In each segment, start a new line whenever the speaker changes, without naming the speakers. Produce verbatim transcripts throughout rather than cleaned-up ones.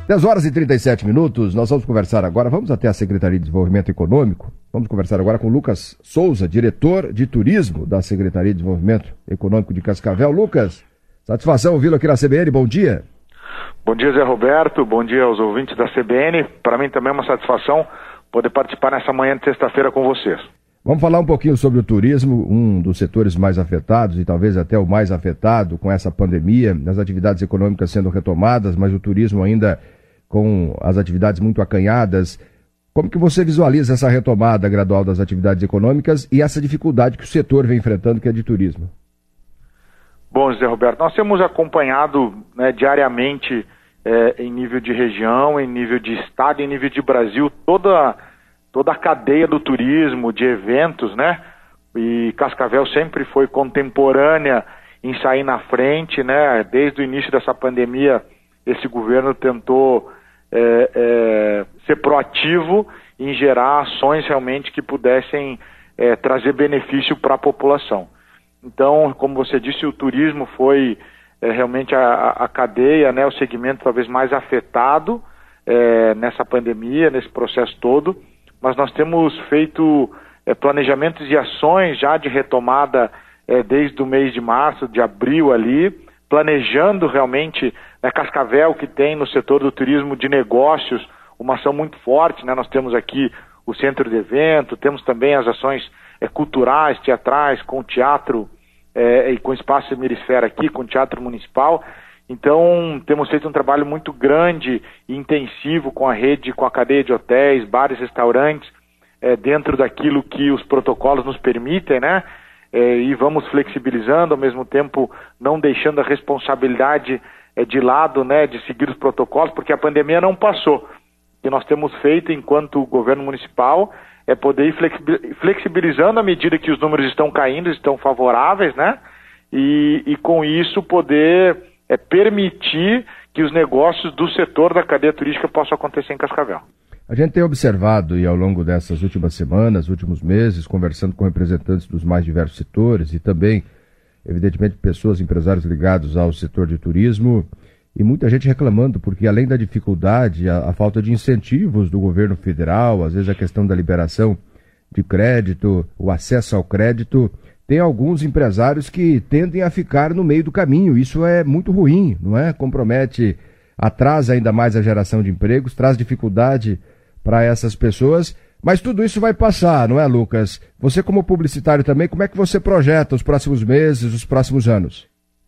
dez horas e trinta e sete minutos, nós vamos conversar agora, vamos até a Secretaria de Desenvolvimento Econômico, vamos conversar agora com o Lucas Souza, diretor de Turismo da Secretaria de Desenvolvimento Econômico de Cascavel. Lucas, satisfação ouvi-lo aqui na C B N, bom dia.
Bom dia, Zé Roberto, bom dia aos ouvintes da C B N, para mim também é uma satisfação poder participar nessa manhã de sexta-feira com vocês.
Vamos falar um pouquinho sobre o turismo, um dos setores mais afetados e talvez até o mais afetado com essa pandemia, as atividades econômicas sendo retomadas, mas o turismo ainda com as atividades muito acanhadas. Como que você visualiza essa retomada gradual das atividades econômicas e essa dificuldade que o setor vem enfrentando, que é de turismo?
Bom, José Roberto, nós temos acompanhado, né, diariamente, é, em nível de região, em nível de estado, em nível de Brasil, toda, toda a cadeia do turismo, de eventos, né? E Cascavel sempre foi contemporânea em sair na frente, né? Desde o início dessa pandemia, esse governo tentou É, é, ser proativo em gerar ações realmente que pudessem é, trazer benefício para a população. Então, como você disse, o turismo foi é, realmente a, a cadeia, né, o segmento talvez mais afetado é, nessa pandemia, nesse processo todo, mas nós temos feito é, planejamentos e ações já de retomada é, desde o mês de março, de abril ali, planejando realmente, né, Cascavel, que tem no setor do turismo de negócios uma ação muito forte, né? Nós temos aqui o centro de evento, temos também as ações é, culturais, teatrais, com teatro é, e com espaço hemisfera aqui, com teatro municipal. Então, temos feito um trabalho muito grande e intensivo com a rede, com a cadeia de hotéis, bares, restaurantes, é, dentro daquilo que os protocolos nos permitem, né? É, e vamos flexibilizando, ao mesmo tempo não deixando a responsabilidade é, de lado, né, de seguir os protocolos, porque a pandemia não passou. O que nós temos feito enquanto governo municipal é poder ir flexibilizando à medida que os números estão caindo, estão favoráveis, né, e, e com isso poder é, permitir que os negócios do setor da cadeia turística possam acontecer em Cascavel.
A gente tem observado, e ao longo dessas últimas semanas, últimos meses, conversando com representantes dos mais diversos setores e também, evidentemente, pessoas, empresários ligados ao setor de turismo, e muita gente reclamando, porque além da dificuldade, a, a falta de incentivos do governo federal, às vezes a questão da liberação de crédito, o acesso ao crédito, tem alguns empresários que tendem a ficar no meio do caminho. Isso é muito ruim, não é? Compromete, atrasa ainda mais a geração de empregos, traz dificuldade para essas pessoas, mas tudo isso vai passar, não é, Lucas? Você como publicitário também, como é que você projeta os próximos meses, os próximos anos?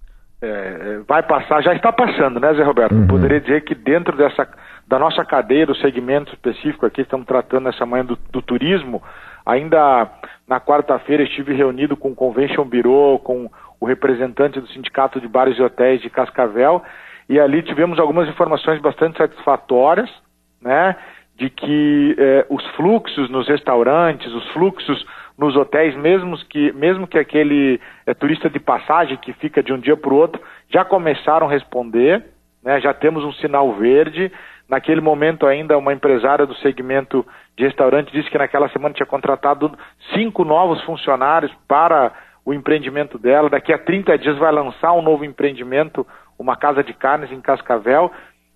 É, vai passar, já está passando, né, Zé Roberto? Uhum. Poderia dizer que dentro dessa, da nossa cadeia, do segmento específico aqui, estamos tratando nessa manhã do, do turismo, ainda na quarta-feira estive reunido com o Convention Bureau, com o representante do Sindicato de Bares e Hotéis de Cascavel, e ali tivemos algumas informações bastante satisfatórias, né, de que eh, os fluxos nos restaurantes, os fluxos nos hotéis, mesmo que, mesmo que aquele eh, turista de passagem que fica de um dia para o outro, já começaram a responder, né, já temos um sinal verde. Naquele momento ainda uma empresária do segmento de restaurante disse que naquela semana tinha contratado cinco novos funcionários para o empreendimento dela. Daqui a trinta dias vai lançar um novo empreendimento, uma casa de carnes em Cascavel.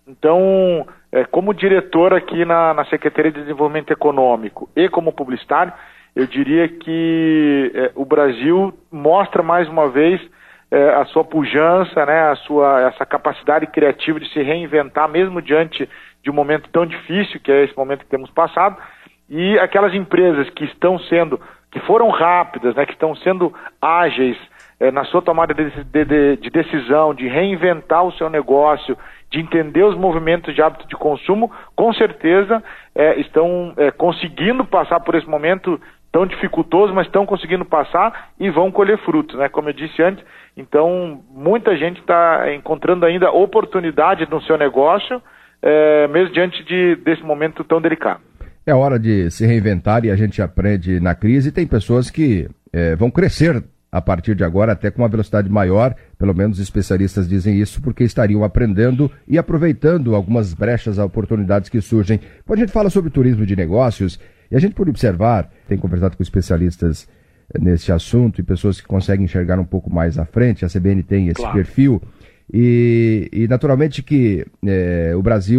Então, é, como diretor aqui na, na Secretaria de Desenvolvimento Econômico e como publicitário, eu diria que é, o Brasil mostra mais uma vez é, a sua pujança, né, a sua, essa capacidade criativa de se reinventar, mesmo diante de um momento tão difícil, que é esse momento que temos passado, e aquelas empresas que estão sendo, que foram rápidas, né, que estão sendo ágeis é, na sua tomada de, de, de decisão, de reinventar o seu negócio, de entender os movimentos de hábito de consumo, com certeza é, estão é, conseguindo passar por esse momento tão dificultoso, mas estão conseguindo passar e vão colher frutos, né? Como eu disse antes, então muita gente está encontrando ainda oportunidade no seu negócio, é, mesmo diante de, desse momento tão delicado.
É hora de se reinventar e a gente aprende na crise. Tem pessoas que é, vão crescer a partir de agora até com uma velocidade maior, pelo menos especialistas dizem isso, porque estariam aprendendo e aproveitando algumas brechas, oportunidades que surgem. Quando a gente fala sobre turismo de negócios, e a gente pode observar, tem conversado com especialistas nesse assunto e pessoas que conseguem enxergar um pouco mais à frente, a C B N tem esse claro. perfil, e, e naturalmente que é, o Brasil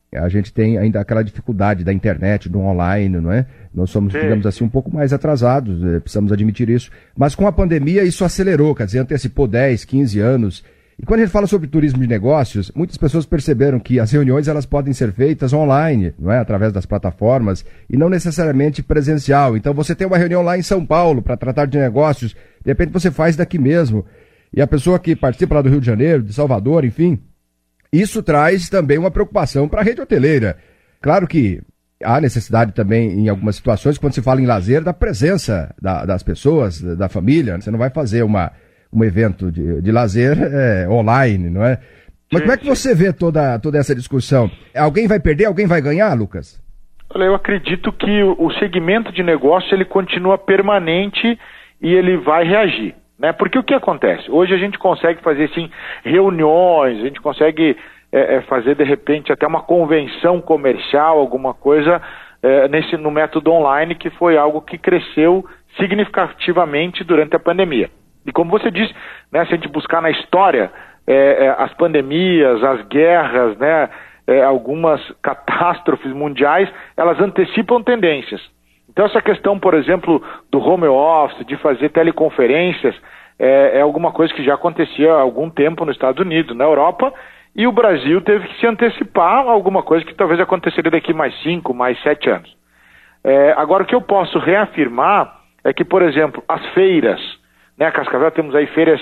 a gente tem ainda aquela dificuldade da internet, do online, não é? Nós somos, Sim. digamos assim, um pouco mais atrasados, precisamos admitir isso. Mas com a pandemia isso acelerou, quer dizer, antecipou dez, quinze anos. E quando a gente fala sobre turismo de negócios, muitas pessoas perceberam que as reuniões elas podem ser feitas online, não é? Através das plataformas, e não necessariamente presencial. Então você tem uma reunião lá em São Paulo para tratar de negócios, de repente você faz daqui mesmo. E a pessoa que participa lá do Rio de Janeiro, de Salvador, enfim, isso traz também uma preocupação para a rede hoteleira. Claro que há necessidade também, em algumas situações, quando se fala em lazer, da presença da, das pessoas, da família. Você não vai fazer uma, um evento de, de lazer é, online, não é? Mas como é que você vê toda, toda essa discussão? Alguém vai perder, alguém vai ganhar, Lucas?
Olha, eu acredito que o segmento de negócio ele continua permanente e ele vai reagir. Né? Porque o que acontece? Hoje a gente consegue fazer, sim, reuniões, a gente consegue é, é, fazer, de repente, até uma convenção comercial, alguma coisa é, nesse, no método online, que foi algo que cresceu significativamente durante a pandemia. E como você disse, né, se a gente buscar na história é, é, as pandemias, as guerras, né, é, algumas catástrofes mundiais, elas antecipam tendências. Então essa questão, por exemplo, do home office, de fazer teleconferências, é, é alguma coisa que já acontecia há algum tempo nos Estados Unidos, na Europa, e o Brasil teve que se antecipar a alguma coisa que talvez aconteceria daqui mais cinco, mais sete anos. É, agora, o que eu posso reafirmar é que, por exemplo, as feiras, né, Cascavel, temos aí feiras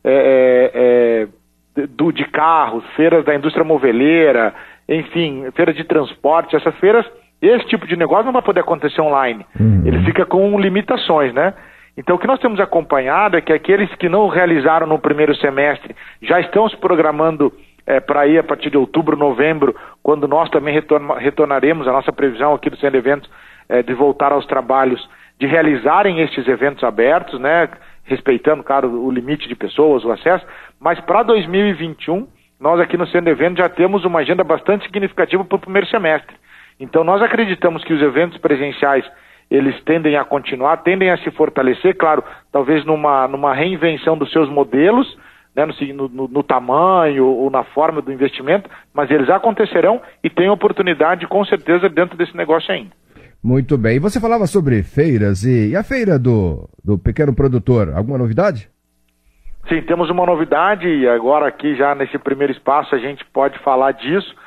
é, é, do, de carros, feiras da indústria moveleira, enfim, feiras de transporte, essas feiras... Esse tipo de negócio não vai poder acontecer online. Uhum. Ele fica com limitações, né? Então, o que nós temos acompanhado é que aqueles que não realizaram no primeiro semestre já estão se programando é, para ir a partir de outubro, novembro, quando nós também retorna, retornaremos a nossa previsão aqui do Centro de Eventos é, de voltar aos trabalhos, de realizarem estes eventos abertos, né? Respeitando, claro, o limite de pessoas, o acesso. Mas para dois mil e vinte e um, nós aqui no Centro de Eventos já temos uma agenda bastante significativa para o primeiro semestre. Então nós acreditamos que os eventos presenciais, eles tendem a continuar, tendem a se fortalecer, claro, talvez numa, numa reinvenção dos seus modelos, né, no, no, no tamanho ou na forma do investimento, mas eles acontecerão e têm oportunidade com certeza dentro desse negócio ainda.
Muito bem. E você falava sobre feiras e, e a feira do, do pequeno produtor, alguma novidade?
Sim, temos uma novidade e agora aqui já nesse primeiro espaço a gente pode falar disso.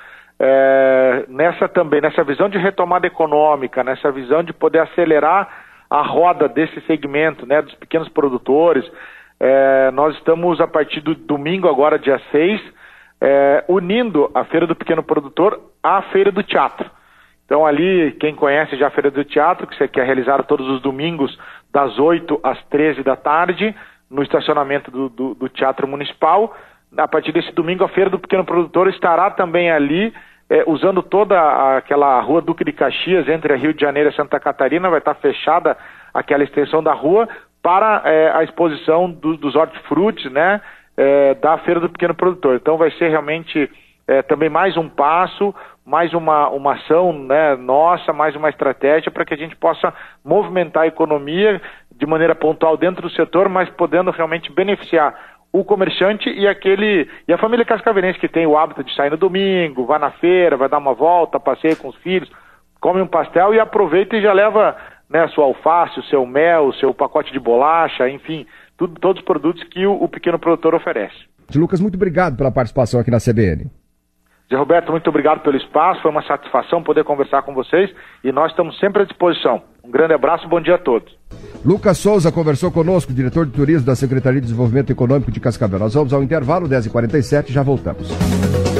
É, nessa também, nessa visão de retomada econômica, nessa visão de poder acelerar a roda desse segmento, né, dos pequenos produtores, é, nós estamos a partir do domingo agora, dia seis, é, unindo a Feira do Pequeno Produtor à Feira do Teatro. Então ali, quem conhece já a Feira do Teatro, que é realizada todos os domingos das oito às treze da tarde, no estacionamento do, do, do Teatro Municipal. A partir desse domingo, a Feira do Pequeno Produtor estará também ali, é, usando toda aquela rua Duque de Caxias, entre a Rio de Janeiro e Santa Catarina, vai estar fechada aquela extensão da rua para é, a exposição do, dos hortifrutis, né, é, da Feira do Pequeno Produtor. Então vai ser realmente é, também mais um passo, mais uma, uma ação, né, nossa, mais uma estratégia para que a gente possa movimentar a economia de maneira pontual dentro do setor, mas podendo realmente beneficiar o comerciante e aquele e a família cascavelense que tem o hábito de sair no domingo, vai na feira, vai dar uma volta, passeia com os filhos, come um pastel e aproveita e já leva, né, a sua alface, o seu mel, o seu pacote de bolacha, enfim, tudo, todos os produtos que o, o pequeno produtor oferece.
Lucas, muito obrigado pela participação aqui na C B N.
Zé Roberto, muito obrigado pelo espaço, foi uma satisfação poder conversar com vocês e nós estamos sempre à disposição. Um grande abraço e bom dia a todos.
Lucas Souza conversou conosco, diretor de turismo da Secretaria de Desenvolvimento Econômico de Cascavel. Nós vamos ao intervalo, dez e quarenta e sete, já voltamos.